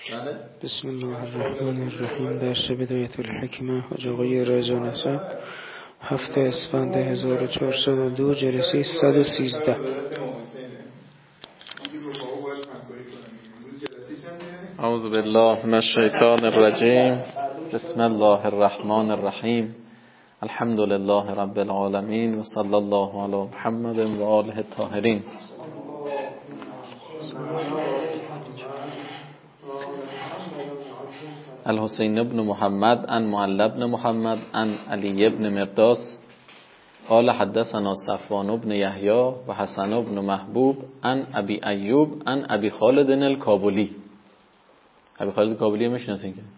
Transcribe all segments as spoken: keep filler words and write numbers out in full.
بسم الله الرحمن الرحیم. درس بدایت الحکمه حاج آقای رضا نسب، هفته اسفند هزار و چهارصد و دو، جلسه صد و سیزده. اعوذ بالله من الشیطان الرجیم. بسم الله الرحمن الرحیم. الحمد لله رب العالمین و صلی الله علی محمد و آله الطاهرین. الحسین ابن محمد عن معل بن محمد عن علی ابن مرداس قال حدثنا صفوان ابن یحیی و حسن ابن محبوب عن ابی ایوب عن ابی خالد الکابلی. ابی خالد الکابلی میشناسین که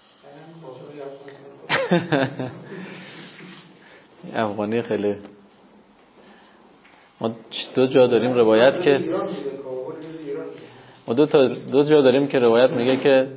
افغانی خیلی. ما دو جا داریم روایت که ما دو تا دو جا داریم که روایت میگه که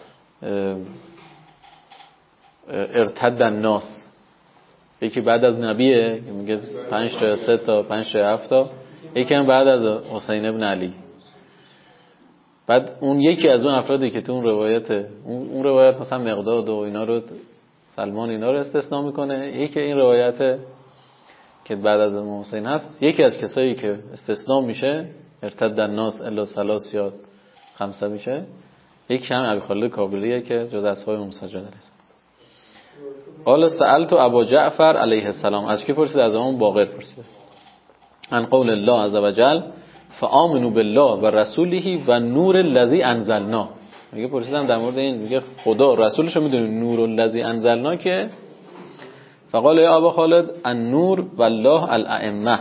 ارتد الناس. یکی بعد از نبیه میگه پنج تا سه تا پنج تا هفت تا، یکی هم بعد از حسین ابن علی. بعد اون یکی از اون افرادی که تو اون روایت اون, اون روایت مثلا مقداد و اینا رو سلمان اینا رو استثناء میکنه، یکی این روایت که بعد از امام حسین هست، یکی از کسایی که استثناء میشه ارتد الناس الا ثلاث یا خمسه میشه، یکی هم ابی خالد کابلیه که جز اصحاب امام سجاد علیه السلام. قال سألت ابا جعفر علیه السلام. از کی پرسید؟ از امام باقر پرسید. عن قول الله عز وجل فآمنوا بالله و رسوله و نور الذی انزلنا. میگه پرسیدم در مورد این، میگه خدا رسولش رو میدونه نور الذی انزلنا که. فقال یا ابا خالد النور والله الائمه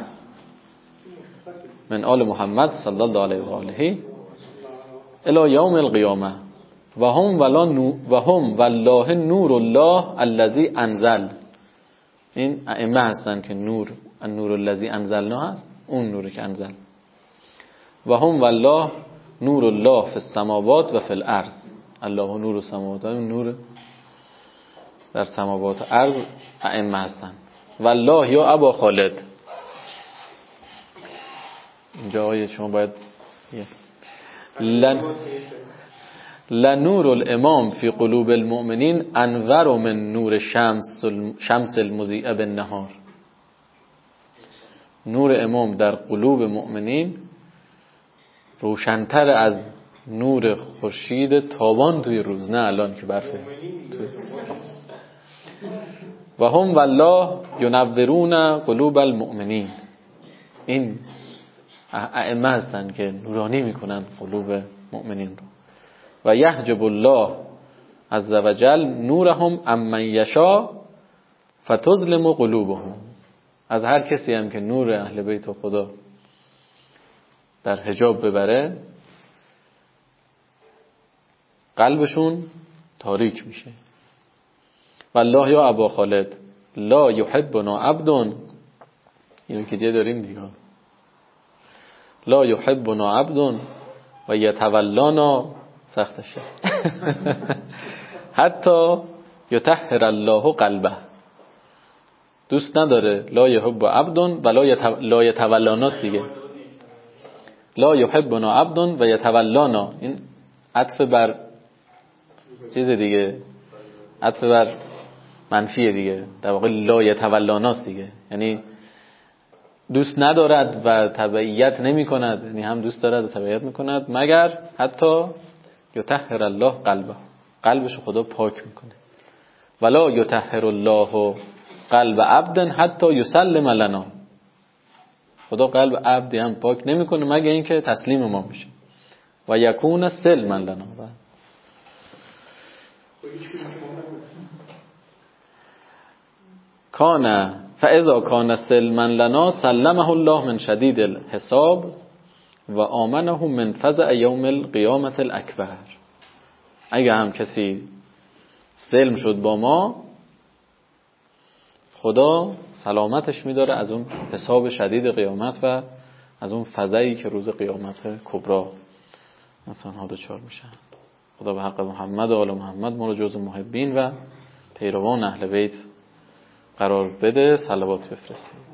من آل محمد صلی الله علیه و آله الی یوم القیامه و هم ولا و هم والله نور الله الذی انزل. این ائمه هستن که نور النور الذی انزلنا هست، اون نوری که انزل. و هم والله نور الله فی السماوات و فی الارض. الله نور السماوات، نور در سماوات و ارض ائمه هستن. والله یا ابا خالد. اینجا آیه شما باید لن لنور الامام فی قلوب المؤمنین انور من نور شمس شمس المضیء بالنهار. نور امام در قلوب مؤمنین روشن‌تر از نور خورشید تابان توی روز، نه الان که برفه. و هم والله ینورون قلوب المؤمنین. این ائمه هستن که نورانی میکنن قلوب مؤمنین رو. و یحجب الله عز وجل نورهم عمن یشاء فتظلم قلوبهم. از هر کسی هم که نور اهل بیت خدا در حجاب ببره قلبشون تاریک میشه. والله یا ابا خالد لا یحبنا عبد. اینو که دیگه داریم دیگه. لا یحبنا عبد و یتولانا سختشه حتی یطهر الله قلبه. دوست نداره لا یحب عبد و لا یتولاناست دیگه. لا یحبنا عبد و یتولانا، این عطف بر چیز دیگه، عطف بر منفیه دیگه، در واقع لا یتولاناست دیگه، یعنی دوست ندارد و تبعیت نمی کند، یعنی هم دوست دارد و تبعیت می کند مگر حتی یطهر الله قلبه، قلبش خدا پاک میکنه. ولا یطهر الله قلب عبد حتی یسلم لنا. خدا قلب عبدی هم پاک نمیکنه مگر اینکه تسلیم ما میشه. و یکون سلما لنا. کان فاذا کان سلما لنا سلمه الله من شدید الحساب و آمنه من فزع یوم القیامت الاکبر. اگه هم کسی سلم شد با ما، خدا سلامتش میداره از اون حساب شدید قیامت و از اون فزعی که روز قیامت کبرا انسان ها دچار میشن. خدا به حق محمد و آل محمد ما رو جز محبین و پیروان اهل بیت قرار بده. صلوات بفرستید.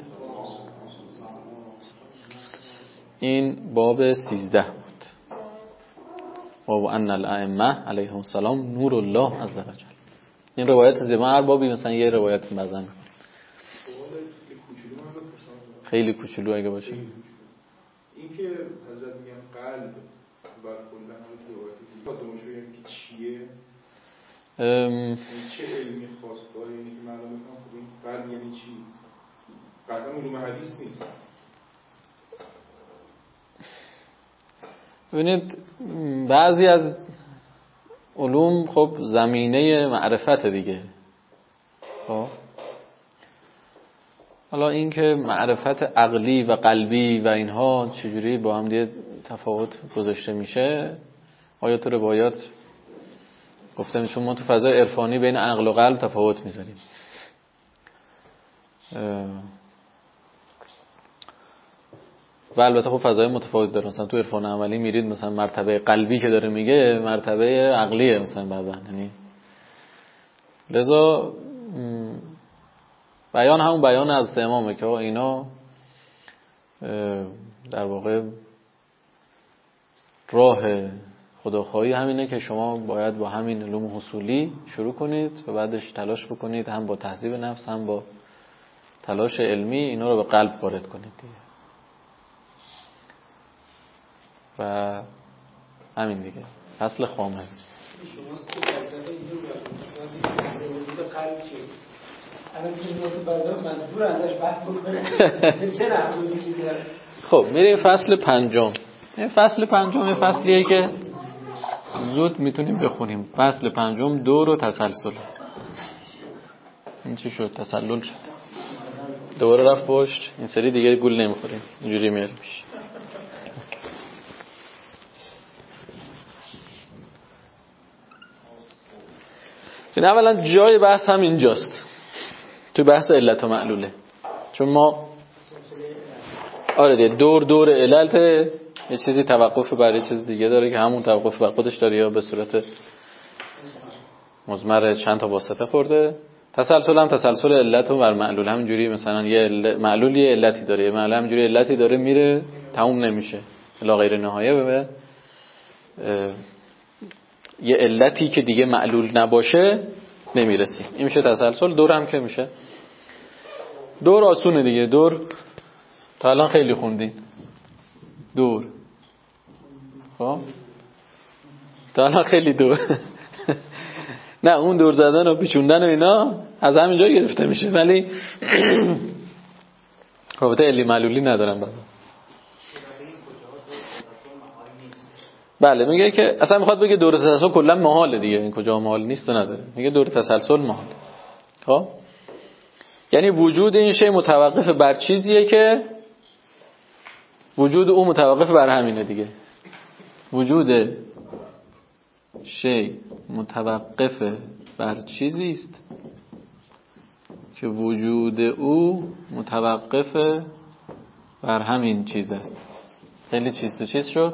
این باب سیزده بود. و ان الائمه علیهم السلام نور الله عز وجل. این روایت زیما هر بابی مثلا یه روایت بزن خیلی کوچولو اگه باشه. این که حضرت میگن قلب برخوردن هم روایتی با دمشو یعنی که چیه؟ ام... چه علمی خاص داره؟ یعنی که معلوم میکنم خب این قلب یعنی چی؟ قطعا علوم حدیث نیست. ببینید بعضی از علوم خب زمینه معرفت دیگه. خب حالا این که معرفت عقلی و قلبی و اینها چجوری با هم دیگه تفاوت گذاشته میشه، آیات و روایات گفته میشه ما تو فضای عرفانی بین عقل و قلب تفاوت میذاریم. و البته خب فضای متفاوت داره. مثلا تو عرفان عملی میرید مثلا مرتبه قلبی که داره میگه مرتبه عقلیه مثلا بعضا، یعنی لذا بیان همون بیان از امامه که اینا در واقع راه خداخواهی همینه که شما باید با همین علوم حصولی شروع کنید و بعدش تلاش بکنید هم با تهذیب نفس هم با تلاش علمی اینا رو به قلب وارد کنید دیگه. و همین دیگه فصل خامس. شما تو فلسفه اینجور بکنید وجود قلب چیه؟ الان این تو بعدا منظور ازش بحث بکنه چه رفتاری داره. خب میریم فصل پنجم. این فصل پنجم یه فصلیه که زود میتونیم بخونیم. فصل پنجم دور و تسلسل. این چی شد؟ تسلل شد. دوباره رفت پشت. این سری دیگه گول نمیخوریم. اینجوری میاریم پیش. این اولا جای بحث هم اینجاست، تو بحث علت و معلوله. چون ما آره دیگه دور دور علت یه چیزی توقف بر یه چیز دیگه داره که همون توقف بر خودش داره یا به صورت مضمر چند تا واسطه خورده. تسلسل هم تسلسل علت و بر معلول همینجوری، مثلا یه معلول یه علتی داره، یه معلول همینجوری علتی داره میره تموم نمیشه الا غیر نهایه به یه علتی که دیگه معلول نباشه نمیرسی. این میشه تسلسل. دور هم که میشه دور آسونه دیگه. دور تا الان خیلی خوندین دور. خب تا الان خیلی دور نه اون دور زدن و پیچوندن و اینا از همینجا گرفته میشه، ولی رابطه علی معلولی ندارن بعد. بله میگه که اصلا میخواد بگه دور تسلسل کلا محاله دیگه. این کجا محال نیست نداره. میگه دور تسلسل محال. خب یعنی وجود این شی متوقف بر چیزیه که وجود او متوقف بر همینه دیگه. وجود شی متوقف بر چیزی است که وجود او متوقف بر همین چیز است. خیلی چیز تو چیز شد.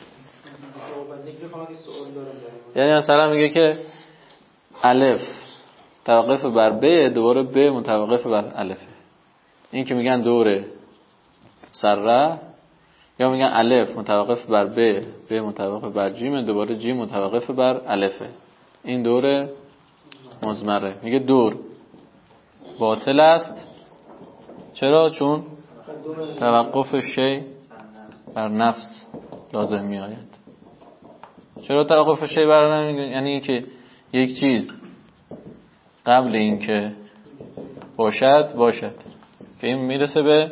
یعنی مثلا میگه که الف توقف بر ب، دوباره ب متوقف بر الفه. این که میگن دوره سره، یا میگن الف متوقف بر ب، ب متوقف بر جیم، دوباره جیم متوقف بر الفه. این دوره مضمره. میگه دور باطل است. چرا؟ چون توقف شی بر نفس لازم می آید. چرا توقف شی بر نفس؟ یعنی اینکه یک چیز قبل اینکه باشد باشد که این میرسه به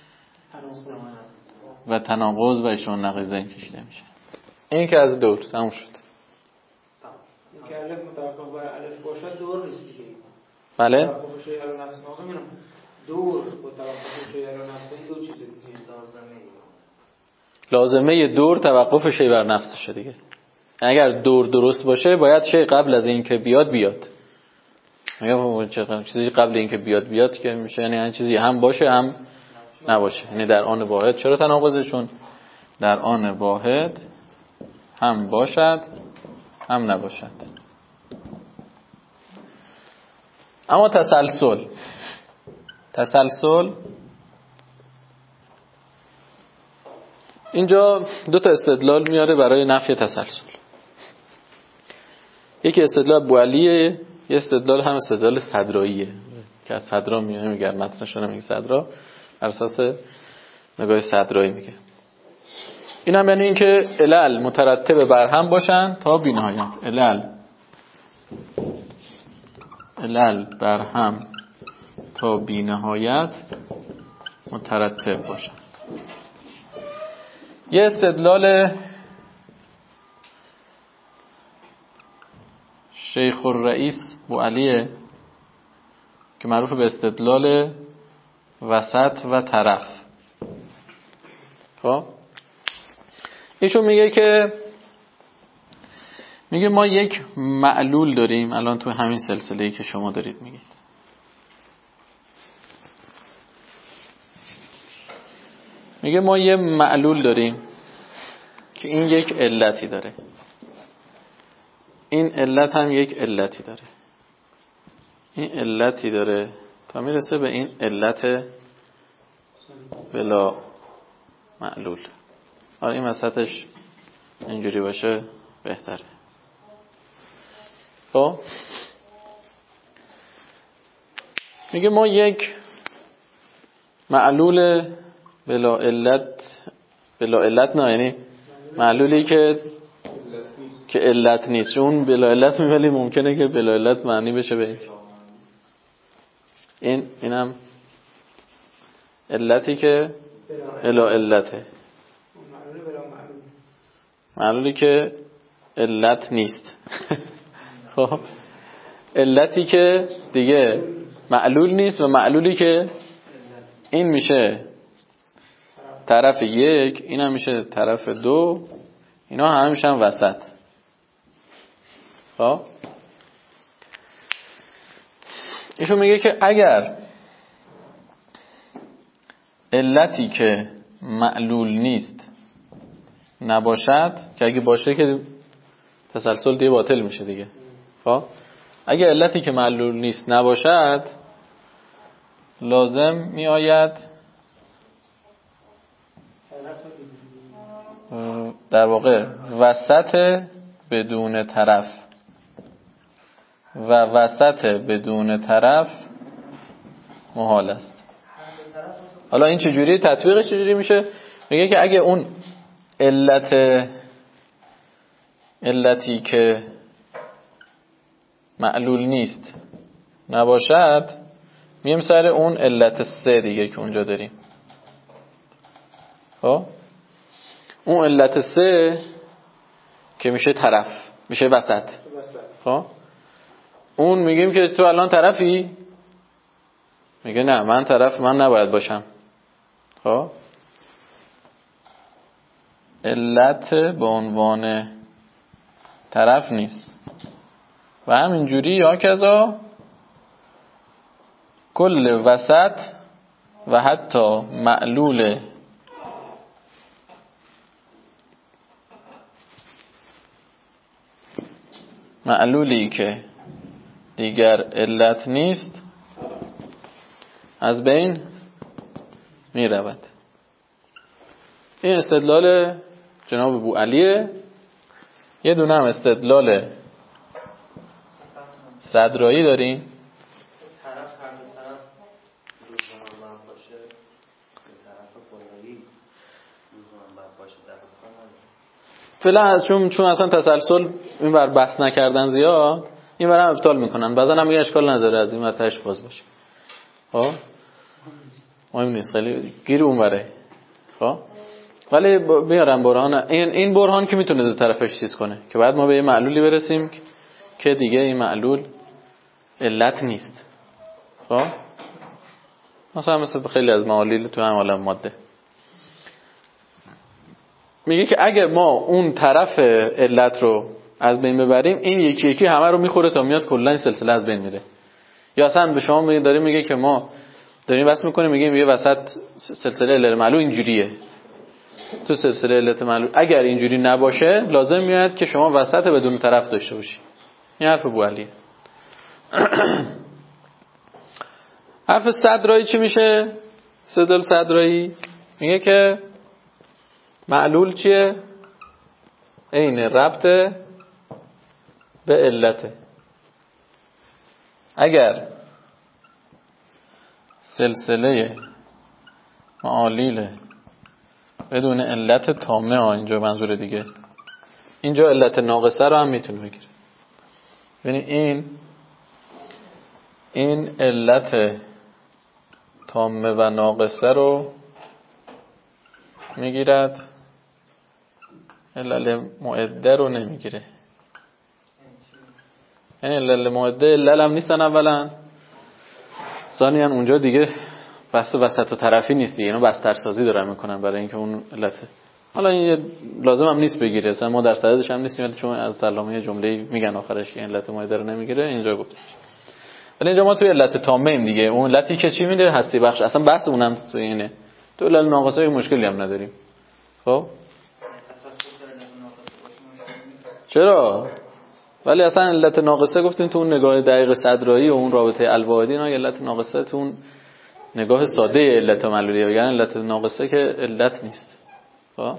و تناقض و اشتباه نقیضین کشیده میشه. این که از دور تموم شد. این که الف متوقف بر الف باشد دور نیست دیگه. بله توقف شی بر نفس میگم دور با توقف شی بر نفس این دو چیز دیگه. لازمه دور توقف شی بر نفسشه دیگه. اگر دور درست باشه باید شی قبل از این که بیاد بیاد. میگم چیزی قبل این که بیاد بیاد که میشه، یعنی این چیزی هم باشه هم نباشه. یعنی در آن واحد چرا تناقضه؟ چون در آن واحد هم باشد هم نباشد. اما تسلسل تسلسل اینجا دو تا استدلال میاره برای نفی تسلسل. یکی استدلال بوعلیه، یه استدلال هم استدلال صدراییه که از صدرا میاد، میگه متنش رو نمیگه صدرا، بر اساس نگاه صدرایی میگه. این هم یعنی این که علل مترتب بر هم باشن تا بی‌نهایت. علل علل بر هم تا بی‌نهایت مترتب باشن. یه استدلال شیخ الرئیس بوعلیه که معروف به استدلال وسط و طرف. خب ایشون میگه که میگه ما یک معلول داریم الان تو همین سلسله‌ای که شما دارید میگید. میگه ما یه معلول داریم که این یک علتی داره، این علت هم یک علتی داره، این علتی داره تا میرسه به این علت بلا معلول. آره این وسطش اینجوری باشه بهتره. خب میگه ما یک معلول بلا علت، بلا علت نه یعنی معلولی که که علت نیست، چون بلا علت ولی ممکنه که بلا علت معنی بشه به این این اینم علتی که بلا علته، معلولی که علت نیست. خب علتی که دیگه معلول نیست و معلولی که این میشه طرف یک، این هم میشه طرف دو، اینا همه میشن وسط. خب ایشون میگه که اگر علتی که معلول نیست نباشد، که اگه باشه که تسلسل دیگه باطل میشه دیگه. خب اگه علتی که معلول نیست نباشد، لازم می آید در واقع وسط بدون طرف و وسط بدون طرف محال است. حالا این چجوری تطبیقش چجوری میشه؟ میگه که اگه اون علت علتی که معلول نیست نباشد، میم سر اون علت سه دیگه که اونجا داریم. خب اون علت سه که میشه طرف، میشه وسط. خب اون میگیم که تو الان طرفی؟ میگه نه من طرف من نباید باشم. خب علت به عنوان طرف نیست و همینجوری یا کذا کل وسط و حتی معلول معلولی که دیگر علت نیست از بین می رود. این استدلال جناب بوعلیه. یه دونه هم استدلال صدرایی داریم. فعلا چون چون اصلا تسلسل این بر بحث نکردن زیاد، این بر هم ابطال میکنن. بعضا هم میگه اشکال نداره از این متنش باز باشه. خب مهم نیست، خیلی گیر اون بره. خب ولی بیارم برهان. این این برهان که میتونه دو طرفش چیز کنه که بعد ما به یه معلولی برسیم که دیگه این معلول علت نیست. خب مثلا مثل خیلی از معالل تو هم عالم ماده میگه که اگر ما اون طرف علت رو از بین ببریم، این یکی یکی همه رو میخوره تا میاد کلا این سلسله از بین میره. یا اصلا به شما میگه داریم میگه که ما داریم بحث میکنیم، میگیم یه وسط سلسله علت معلول اینجوریه، تو سلسله علت معلول اگر اینجوری نباشه لازم میاد که شما وسط بدون طرف داشته باشی. این حرف بوعلیه. حرف صدرایی چی میشه؟ استدلال صدرایی میگه که معلول چیه؟ عین ربط به علته. اگر سلسله معالیل بدون علت تامه ها، اینجا منظور دیگه، اینجا علت ناقصه رو هم میتونه بگیره. یعنی این این علت تامه و ناقصه رو میگیرد، علل معده رو نمیگیره. یعنی علل معده علل هم نیستن اولا، ثانیاً اونجا دیگه بحث وسط و طرفی نیست دیگه، اینو بسترسازی دارن میکنن برای اینکه اون علته. حالا این لازم هم نیست بگیره، مثلا ما در صددش هم نیستیم، چون از تعلمه جمله میگن آخرش این علت معده رو نمیگیره، اینجا گفت. ولی اینجا ما توی علت تامه ایم دیگه، اون علتی که چی میده؟ هستی بخش. اصلا بحث اونم تو اینه. تو علل ناقصه مشکلی هم نداریم. خب چرا؟ ولی اصلا علت ناقصه گفتیم تو اون نگاه دقیق صدرایی و اون رابطه الواحدی، اینا علت ناقصه تو اون نگاه ساده علت معلولیه، یعنی علت ناقصه که علت نیست. خب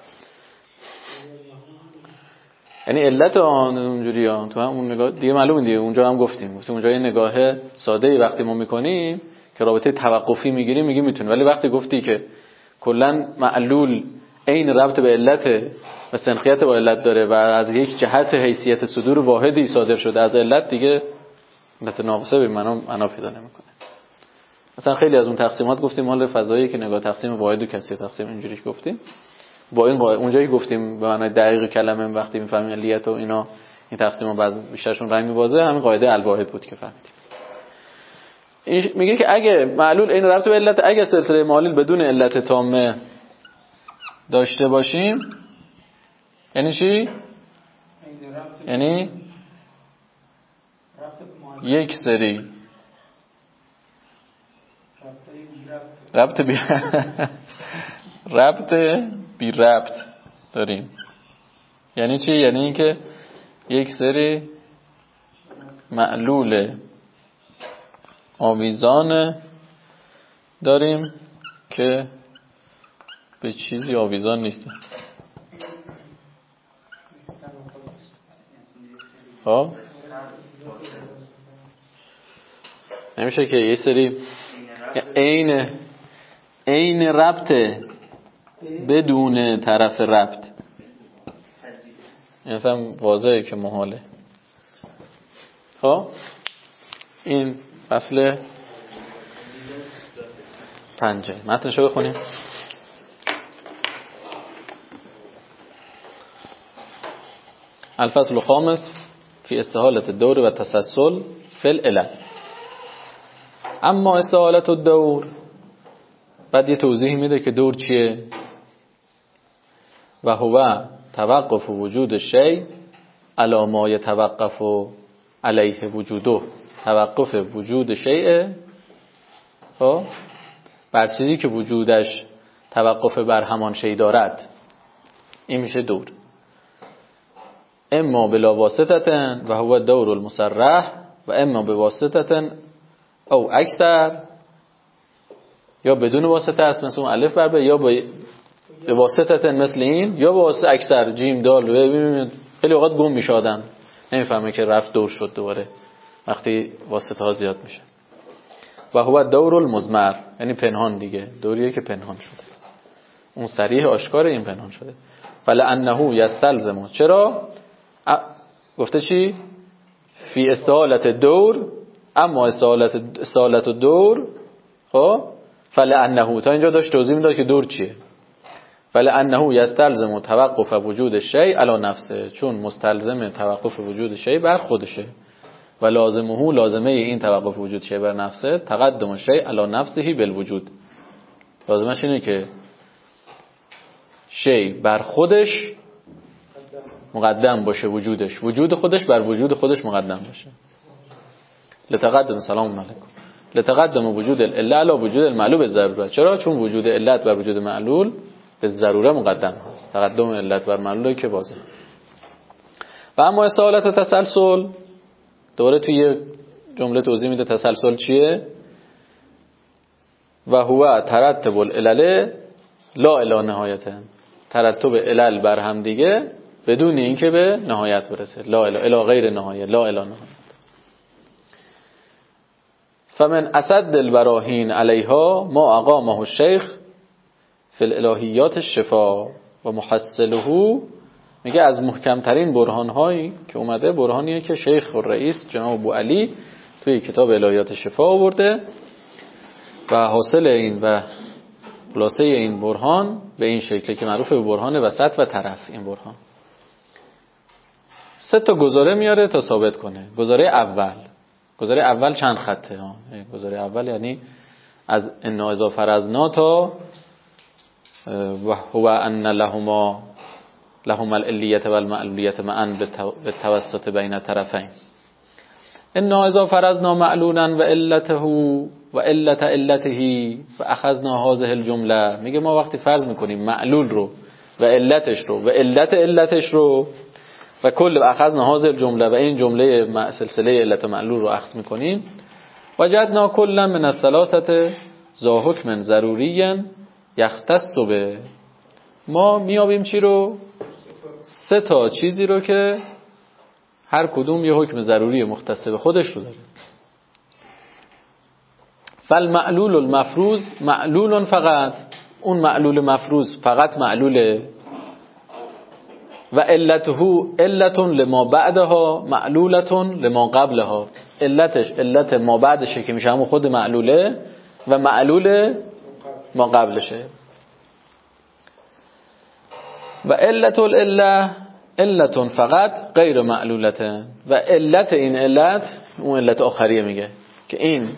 یعنی علت اونجوری ها تو همون نگاه دیگه معلومه دیگه، اونجا هم گفتیم گفتیم اونجا یه نگاه ساده ای وقتی ما میکنیم که رابطه توقفی میگیریم میگیم میتونه، ولی وقتی گفتی که کلا معلول عین ربط به علت و سنخیت با علت داره و از یک جهت حیثیت صدور واحدی صادر شده از علت، دیگه علت ناقصه به معنا معنا پیدا نمیکنه. مثلا خیلی از اون تقسیمات گفتیم مال فضایی که نگاه تقسیم واحد و کثیه تقسیم اینجوریش گفتیم، با این قاعده اونجایی گفتیم به معنای دقیق کلمه وقتی میفهمیم علیت و اینا این تقسیم‌ها بعضی بیشترشون رنگ می‌بازه، همین قاعده الواحد بود که فهمیدیم. این میگه که اگه معلول این ربط به علت، اگه سلسله معلول بدون علت تامه داشته باشیم، یعنی چی؟ یعنی یک سری ربط بی ربط بی ربط داریم. یعنی چی؟ یعنی این که یک سری معلول آویزان داریم که به چیزی آویزان نیستن. خب نمیشه که یه سری عین عین ربط بدون طرف ربط، این اصلا واضحه که محاله. خب این فصل پنجه متنشو بخونیم. الفصل الخامس فی استحالة الدور و تسلسل فی العلل. اما استحالة الدور، بعد یه توضیح میده که دور چیه؟ و هو توقف وجود الشیء علی ما یتوقف علیه وجوده. توقف وجود شیء خب بر چیزی که وجودش توقف بر همان شیء دارد، این میشه دور. اما بلا واسطه و هو دور المصرح و اما بواسطه او اکثر، یا بدون واسطه است مثل اون الف بر ب، یا به واسطه مثل این، یا به واسطه اکثر جیم دال و خیلی اوقات گم میشه آدم نمیفهمه که رفت دور شد دوباره وقتی واسطه ها زیاد میشه. و هو دور المضمر، یعنی پنهان دیگه، دوریه که پنهان شده، اون صریح آشکار این پنهان شده. فلانه یستلزم، چرا؟ گفته چی؟ فی استحالت دور، اما استحالت استحالت دور خب فلانه، تا اینجا داشت توضیح میداد که دور چیه. فلانه یستلزم توقف وجود الشیء علی نفسه، چون مستلزم توقف وجود شیء بر خودشه. و لازمه، لازمه این توقف وجود شیء بر نفسه تقدم الشیء علی نفسه بالوجود. لازمش اینه که شیء بر خودش مقدم باشه، وجودش وجود خودش بر وجود خودش مقدم باشه. لتقدم سلام علیکم لتقدم وجود العله علی وجود المعلول بالضروره. چرا؟ چون وجود علت بر وجود معلول به ضروره مقدم هست. تقدم علت بر معلول که واضحه. و اما استحالت تسلسل، دوره توی جمله توضیح میده تسلسل چیه. و هو ترتب العلل لا الی نهایته، ترتب علل بر هم دیگه بدون اینکه به نهایت برسه. لا اله الا غیر نهایه، لا اله نهایت. فمن اسد البراهین علیها ما اقامه الشیخ فی الالهیات الشفا و محصله. میگه از محکمترین برهان هایی که اومده برهانیه که شیخ و رئیس جناب ابو علی توی کتاب الهیات شفا آورده و حاصل این و خلاصه این برهان به این شکلی که معروف به برهان وسط و طرف. این برهان سه تا گزاره میاره تا ثابت کنه. گزاره اول، گزاره اول چند خطه ها. گزاره اول یعنی از انا اذا فرضنا تا و هو ان لهما لهما العلیت و المعلولیت معا بالتوسط بین طرفین. انا اذا فرضنا معلولا و علته و علت علته و اخذنا هذه الجمله. میگه ما وقتی فرض میکنیم معلول رو و علتش رو و علت علتش رو و کل اخذنا هذه الجمله و این جمله سلسله علت و معلول رو اخذ میکنیم، وجدنا کلا من الثلاثه ذا حکم ضروری یختص به. ما میابیم چی رو؟ سه تا چیزی رو که هر کدوم یه حکم ضروری مختص به خودش رو داره. فالمعلول المفروض معلول فقط، اون معلول مفروض فقط معلوله. و علته علت لما بعدها معلولت لما قبلها. علتش علت ما بعدشه که میشه همون خود معلوله و معلول ما قبلشه. و علت العله علت فقط غیر معلولته. و علت این علت اون علت آخریه میگه که این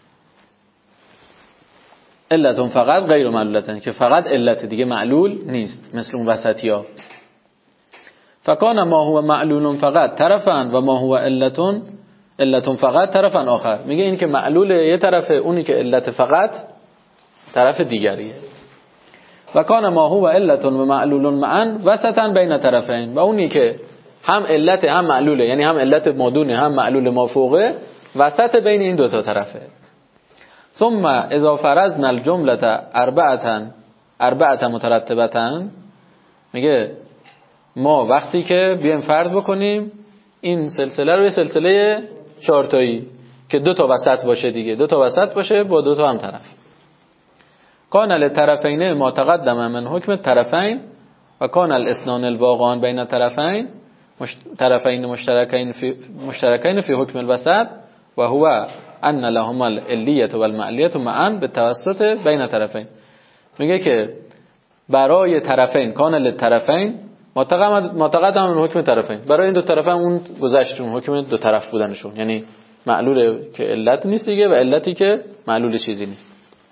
علت فقط غیر معلولته، که فقط علت دیگه معلول نیست، مثل اون وسطیا. فکان ما هو معلول فقط طرفا و ما هو علت علت فقط طرفا آخر. میگه این که معلول یه طرفه، اونی که علت فقط طرف دیگریه. و کان ما هو علت و معلول معا وسطا بین طرفین. و اونی که هم علت هم معلوله، یعنی هم علت مادونه هم معلول ما فوقه، وسط بین این دو تا طرفه. ثم اذا فرضنا الجمله اربعه اربعه مترتبه. میگه ما وقتی که بیایم فرض بکنیم این سلسله رو یه سلسله چهارتایی که دو تا وسط باشه دیگه، دو تا وسط باشه با دو تا هم طرف. کان للطرفین ما تقدم من حکم الطرفین و کان الاثنان الواقعان بین طرفین طرفین مشترکین فی مشترکین فی حکم الوسط و هو ان لهما العلیت و المعلیت معا بالتوسط بین طرفین. میگه که برای طرفین کان للطرفین ما تقدم من حکم طرفین، برای این دو طرفین اون گذشتون حکم دو طرف بودنشون، یعنی معلول که علت نیست دیگه و علتی که معلول چیزی نیست.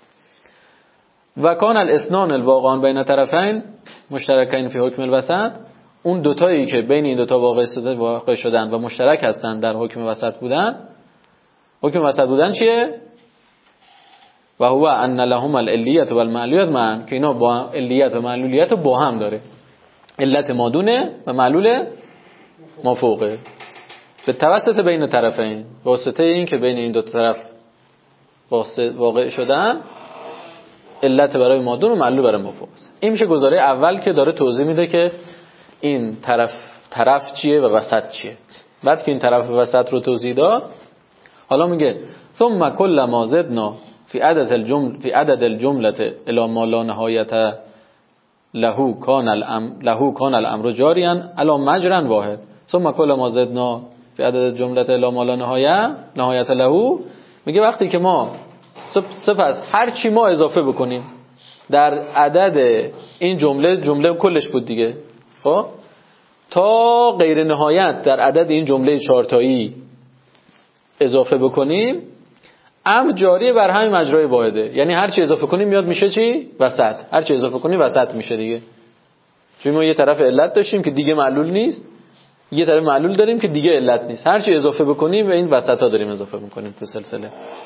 و کان الاثنان الواقعان بین طرفین مشترکین فی حکم الوسط، اون دوتایی که بین این دوتا واقع شدن واقع شدن و مشترک هستن در حکم وسط بودن. حکم وسط بودن چیه؟ و هو ان لهما العلیت و المعلولیت معا، که اینا با علیت و معلولیت با هم داره. علت مادونه و معلول مافوقه به توسط بین طرفین، واسطه این که بین این دو طرف واقع شدن، علت برای مادون و معلول برای مافوق است. این میشه گزاره اول که داره توضیح میده که این طرف طرف چیه و وسط چیه. بعد که این طرف و وسط رو توضیح داد، حالا میگه ثم کل ما زدنا فی عدد الجمله فی عدد الجمله الی ما لا نهایت له کان الامر له کان الامر جاریا علی مجرا واحد. ثم کل ما زدنا فی عدد الجمله الی ما لا نهایت نهایت له. میگه وقتی که ما سپس هر چی ما اضافه بکنیم در عدد این جمله، جمله کلش بود دیگه، خب تا غیر نهایت در عدد این جمله چهارتایی اضافه بکنیم، امر جاری بر همین مجرای واحده. یعنی هر چی اضافه کنیم میاد میشه چی؟ وسط. هر چی اضافه کنیم وسط میشه دیگه. چون ما یه طرف علت داشتیم که دیگه معلول نیست، یه طرف معلول داریم که دیگه علت نیست. هر چی اضافه بکنیم به این وسطا داریم اضافه میکنیم تو سلسله.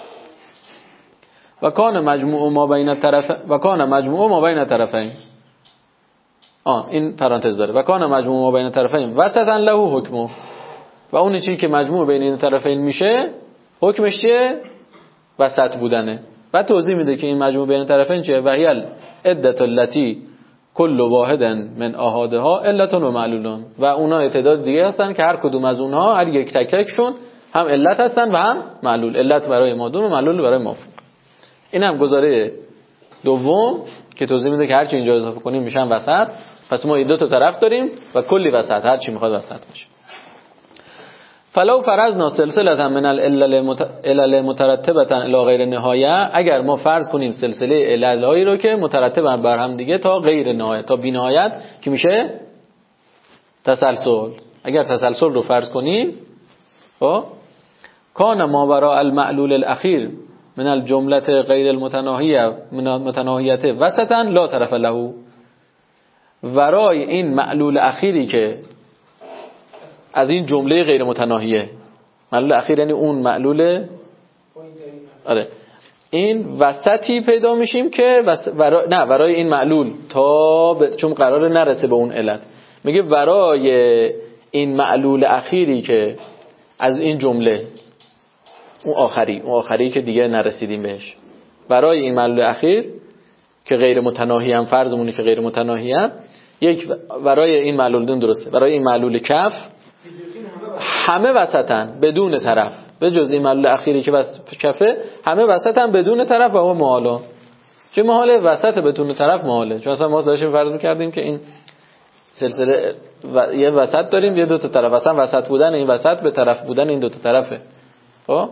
و کان مجموع ما بین الطرف و کان مجموع ما بین الطرفین. آه این پرانتز داره. و کان مجموع ما بین الطرفین وسطا له حکمه. و اون چیزی که مجموع بین این طرفین میشه حکمش چیه؟ وسط بودنه. بعد توضیح میده که این مجموع بین طرفین چیه؟ و هی العدة التي کل واحد من احادها علت و معلولون، و اونا تعداد دیگه هستن که هر کدوم از اونها هر یک تک تکشون هم علت هستن و هم معلول، علت برای مادون و معلول برای مفهوم. این هم گزاره دوم که توضیح میده که هر چی اینجا اضافه کنیم میشن وسط. پس ما این دو تا طرف داریم و کلی وسط، هر چی میخواد وسط باشه. فلو فرضنا سلسله من العلل مترتبه الی غیر نهایه، اگر ما فرض کنیم سلسله عللایی رو که مترتب بر هم دیگه تا غیر نهایه، تا بی نهایت که میشه تسلسل، اگر تسلسل رو فرض کنیم، خب کان ما وراء المعلول الاخیر من الجمله غیر المتناهیه من المتناهیه وسطا لا طرف له، ورای این معلول اخیری که از این جمله غیر متناهیه، معلول اخیر یعنی اون معلول، آره این وسطی پیدا میشیم که وس... ورا... نه ورای این معلول تا ب... چون قراره نرسه به اون علت، میگه ورای این معلول اخیری که از این جمله، اون آخری اون آخری که دیگه نرسیدیم بهش، ورای این معلول اخیر که غیر متناهی هم فرضمونه که غیر متناهی هم، یک ورای این معلول دون درسته، ورای این معلول کف همه وسطن بدون طرف، به جز این معلول اخیری که وس... کفه همه وسطن بدون طرف و اون محاله. چه محاله؟ وسط بدون طرف محاله. چون اصلا ما داشتیم فرض می‌کردیم که این سلسله و... یه وسط داریم، یه دو تا طرف، اصلا وسط بودن این وسط به طرف بودن این دو تا طرفه. خب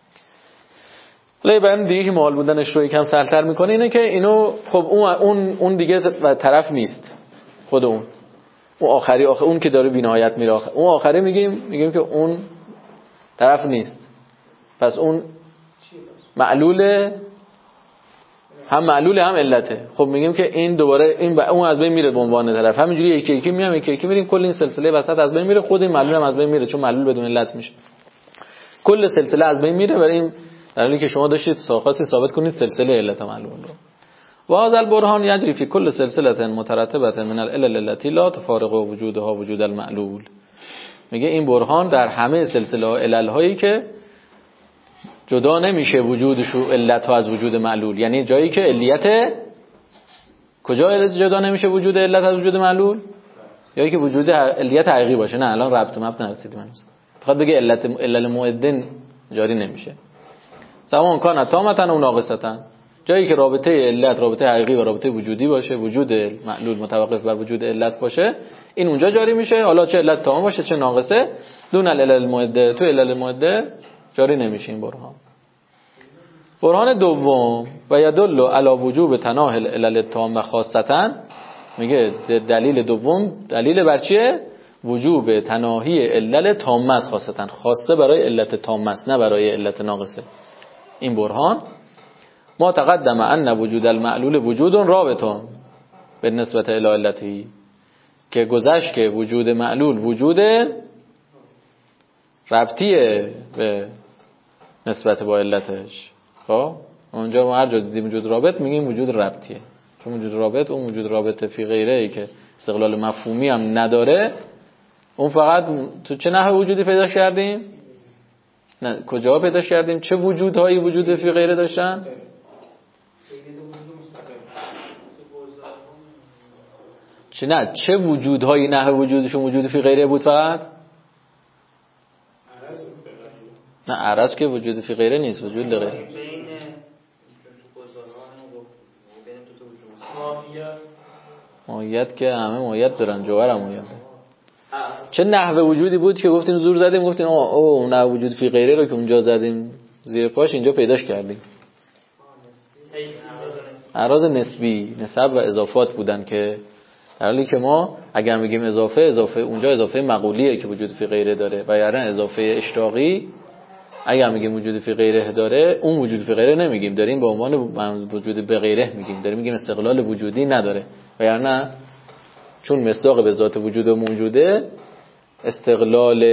لی بیان دیگه که محال بودنش رو یکم سهل‌تر می‌کنه اینه که اینو خب اون اون اون دیگه طرف نیست، خود اون اون آخری آخر اون که داره بی‌نهایت میره آخر، اون آخری میگیم میگیم که اون طرف نیست. پس اون معلول هم معلول هم علته. خب میگیم که این دوباره این با اون از بین میره به عنوان طرف، همینجوری یکی یکی میام یکی یکی میریم، کل این سلسله وسط از بین میره، خود این معلول هم از بین میره چون معلول بدون علت میشه، کل سلسله از بین میره. برای این در حالی که شما داشتید خاصی ثابت کنید سلسله علت معلول رو. و هذا البرهان یجری فی کل سلسله مترتبه من العلل التي لا تفارق وجودها وجود المعلول. میگه این برهان در همه سلسله ها علل هایی که جدا نمیشه وجودش و علت ها از وجود معلول، یعنی جایی که علیت کجا علت جدا نمیشه وجود علت از وجود معلول، جایی که وجود علیت حقیقی باشه. نه الان ربط مبط نرسیدیم هنوز، بخواد بگه علت علل مؤدن جاری نمیشه. سواء کان تامتا و ناقصتا، جایی که رابطه علت رابطه حقیقی و رابطه وجودی باشه، وجود معلول متوقف بر وجود علت باشه، این اونجا جاری میشه. حالا چه علت تام باشه چه ناقصه، دون العلل المؤده، تو علل المؤده جاری نمیشه این برهان. برهان دوم و یدل علی وجوب تناهی العلل التامه خاصتا، میگه دلیل دوم دلیل بر چیه؟ وجوب تناهی علل تامه است، خاصتا خاصه برای علت تامه است نه برای علت ناقصه. این برهان ما تقدم ان وجود المعلول وجود رابطون به نسبت الی علتی، که گذشت که وجود معلول وجود ربطیه به نسبت با علتش. خب اونجا ما هر جا دیدیم وجود رابط میگیم وجود ربطیه، چون وجود رابط اون وجود رابط فی غیره ای که استقلال مفهومی هم نداره، اون فقط تو چه نحوه وجودی پیدا کردیم؟ نه کجا پیدا کردیم؟ چه وجودهایی وجود فی غیره داشتن؟ چه نه چه وجودهایی نحوه وجودشون وجود فی غیره بود فقط؟ نه عرض که وجود فی غیره نیست، وجود لغیره. ماهیت که همه ماهیت دارن، جوهر هم ماهیت. چه نحوه وجودی بود که گفتیم زور زدیم گفتیم آه او نه وجود فی غیره رو که اونجا زدیم زیر پاش اینجا پیداش کردیم. اعراض نسبی، نسب و اضافات بودن که در حالی که ما اگر میگیم اضافه اضافه اونجا اضافه مقولیه که وجود فی غیره داره، و یعنی اضافه اشتراقی اگر میگیم وجود فی غیره داره، اون وجود فی غیره نمیگیم، داریم به عنوان وجود به غیره میگیم، داریم میگیم استقلال وجودی نداره، و یعنی چون مصداق به ذات وجود موجوده، استقلال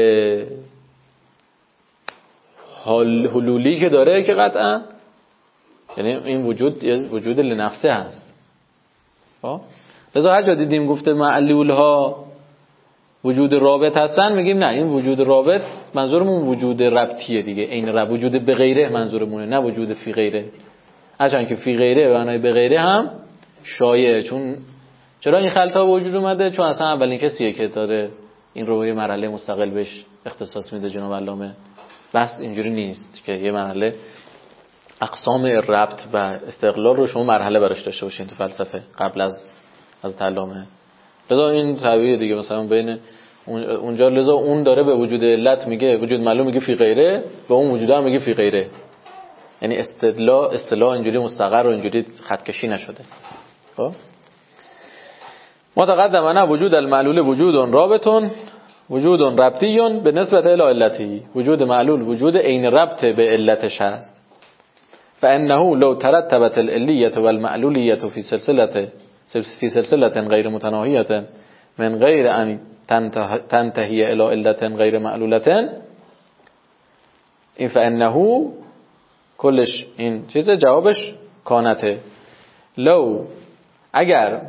حال حلولی که داره که قطعا یعنی این وجود وجود لنفسه هست. خب لذا هر جا دیدیم گفته معلول ها وجود رابط هستن میگیم نه این وجود رابط منظورمون وجود ربطیه دیگه، این رب وجود به غیره منظورمونه نه وجود فی غیره، هرچند که فی غیره و معنای به غیره هم شایعه، چون چرا این خلط‌ها وجود اومده؟ چون اصلا اولین کسیه که داره این رو یه مرحله مستقل بهش اختصاص میده جناب علامه. بس اینجوری نیست که یه مرحله اقسام ربط و استقلال رو شما مرحله براش داشته باشین تو فلسفه قبل از از علامه. لذا این طبیعیه دیگه، مثلا بین اونجا لذا اون داره به وجود علت میگه وجود معلوم میگه فی غیره، به اون وجود هم میگه فی غیره. یعنی استدلال اصطلاح اینجوری مستقر و اینجوری خط کشی نشده. خب ما تقدم انا وجود المعلول وجود رابطون وجود ربطی به نسبت الی علتی. وجود معلول وجود عین ربط به علتش هست. فانه لو ترتبت العلیه والمعلولیه فی سلسله فی سلسله غیر متناهیه من غیر ان تنتهی الی علت غیر معلوله، این فانه کلش این چیز جوابش کانته. لو اگر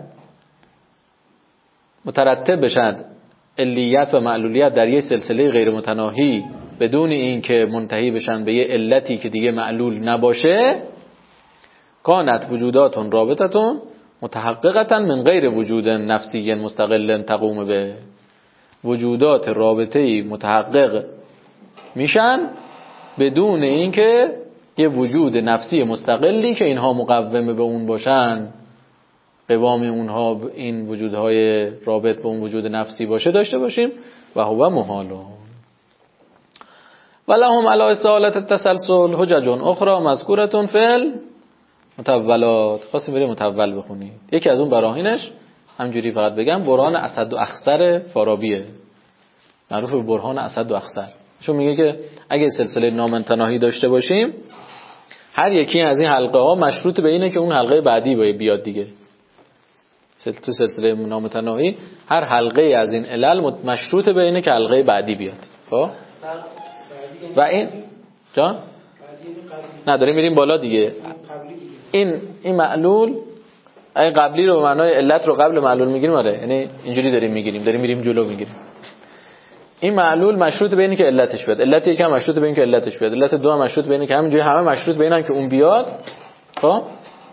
مترتب بشد علیت و معلولیت در یک سلسله غیر متناهی بدون این که منتهی بشن به یه علتی که دیگه معلول نباشه، کانت وجوداتون رابطتون متحققتا من غیر وجود نفسی مستقل تقوم به. وجودات رابطه‌ای متحقق میشن بدون اینکه یه وجود نفسی مستقلی که اینها مقوم به اون باشن، قوام اونها این وجودهای رابط به اون وجود نفسی باشه داشته باشیم. و هو محالون. ولهم علی استحالة التسلسل حجج اخرى مذکورة فی المتولات. خواستیم بریم متول بخونید. یکی از اون براهینش همجوری فقط بگم برهان اسد و اخسر فارابیه، معروف به برهان اسد و اخسر. چون میگه که اگه سلسله نامنتناهی داشته باشیم، هر یکی از این حلقه ها مشروط به اینه که اون حلقه بعدی بیاد دیگه. تو سلسله نامتناهی هر حلقه از این علل مشروط به اینه که حلقه بعدی بیاد. خب و این جان نداریم میریم بالا دیگه. این این معلول این قبلی رو به معنای علت رو قبل معلول میگیریم. آره یعنی اینجوری داریم میگیریم، داریم میریم جلو میگیریم. این معلول مشروط به اینه که علتش بیاد، علت یک هم مشروط به اینه که علتش بیاد، علت دو هم مشروط به اینه که همینجوری همه مشروط به اینن که اون بیاد. خب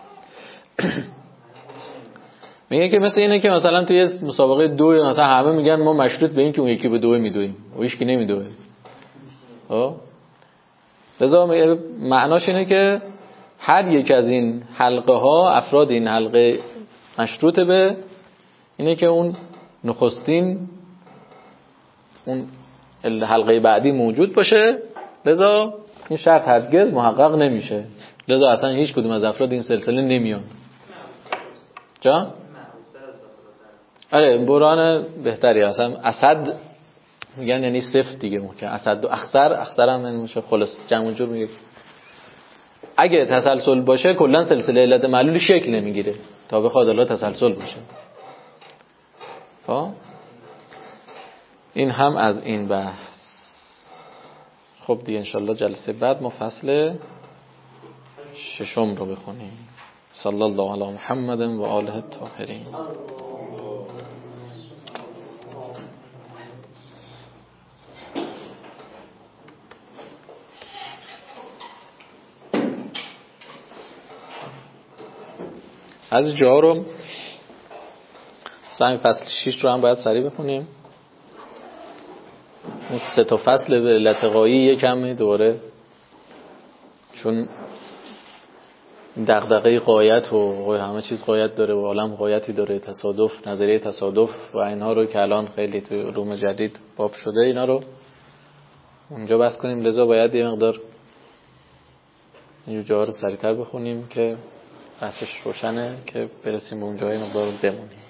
میگه که مثل اینه که مثلا توی مسابقه دو مثلا همه میگن ما مشروط به این که اون یکی به دو میدویم و هیچ کی نمیدوه. خب لذا معناش اینه که هر یک از این حلقه ها، افراد این حلقه مشروط به اینه که اون نخستین اون حلقه بعدی موجود باشه. لذا این شرط هرگز محقق نمیشه. لذا اصلا هیچ کدوم از افراد این سلسله نمیان. جا؟ آره برهان بهتری. اصلا اسد میگن یعنی صفر دیگه ممکن. اسد و اخسر، اخسر هم میشه خلاص جمع جور میگه. اگه تسلسل باشه کلا سلسله علت معلول شکل نمیگیره تا بخواد الله تسلسل باشه. خب این هم از این بحث. خب دیگه انشالله جلسه بعد ما فصل ششم رو بخونیم. صلی الله علی محمد و آله الطاهرین. از جا رو همین فصل شش رو هم باید سریع بخونیم. این سه تا فصل به علت غایی یکم دوباره چون دغدغه غایت و همه چیز غایت داره و عالم غایتی داره، تصادف، نظریه تصادف و اینها رو که الان خیلی توی علوم جدید باب شده اینا رو اونجا بحث کنیم. لذا باید یه مقدار اینجور جاها رو سریعتر بخونیم که بحثش روشنه که برسیم به اونجا یه مقدار بمونیم.